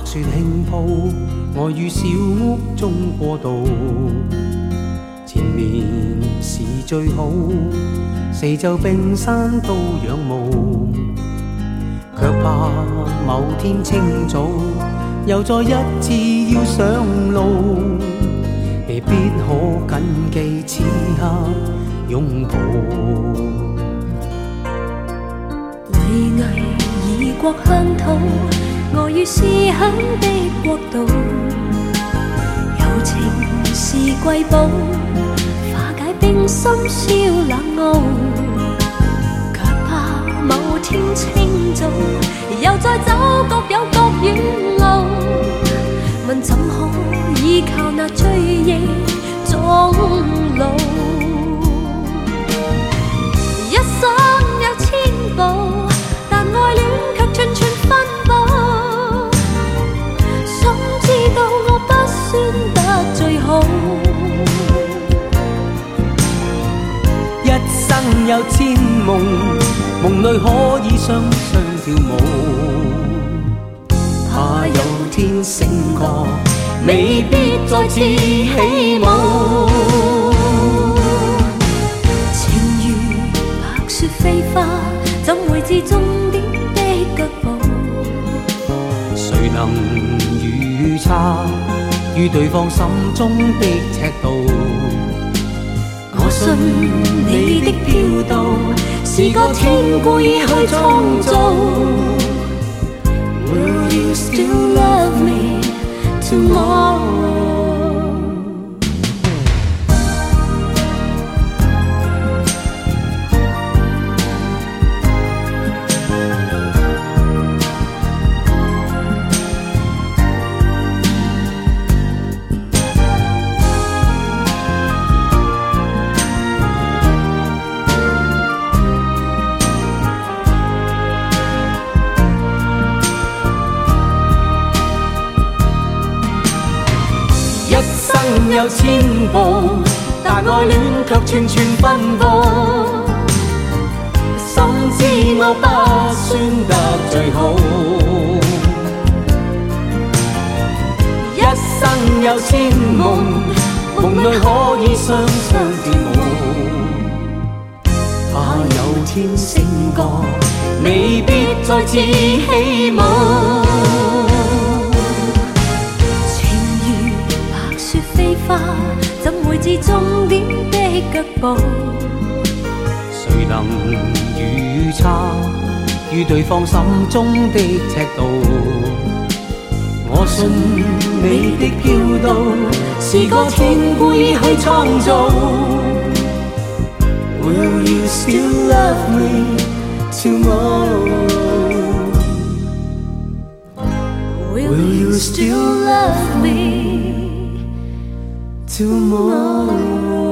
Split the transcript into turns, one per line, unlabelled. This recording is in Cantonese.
雪轻铺，我于小屋中过渡。前面是最好，四周冰山都仰慕，却怕某天清早又再一次要上路，未必可谨记此刻拥抱。
巍巍异国乡土，我于思乡的国度，友情是瑰宝，化解冰心烧冷傲，却怕某天清早又再走各有各远路，问怎可依靠那追忆终老？一生有千步，但爱恋却寸寸奔波。心知道我不算得最好，
一生有千梦，梦里可以双双跳舞。怕有天醒觉，未必再次起舞。
情如白雪飞花，怎会知终点的脚步？
谁能预测于对方心中的尺度？我信你的飘渡是个天故意去創造。Will you still love me tomorrow?有千步，但愛戀卻寸寸奔波。心知我不算得最好，一生有千夢，夢裏可以雙雙跳舞。怕有天醒覺，未必再次起舞。
怎會知終點的腳步？
誰能預測於對方心中的尺度？我信你的飄渡是個天故意去創造。Will you still love me tomorrow? Will you still love me tomorrow?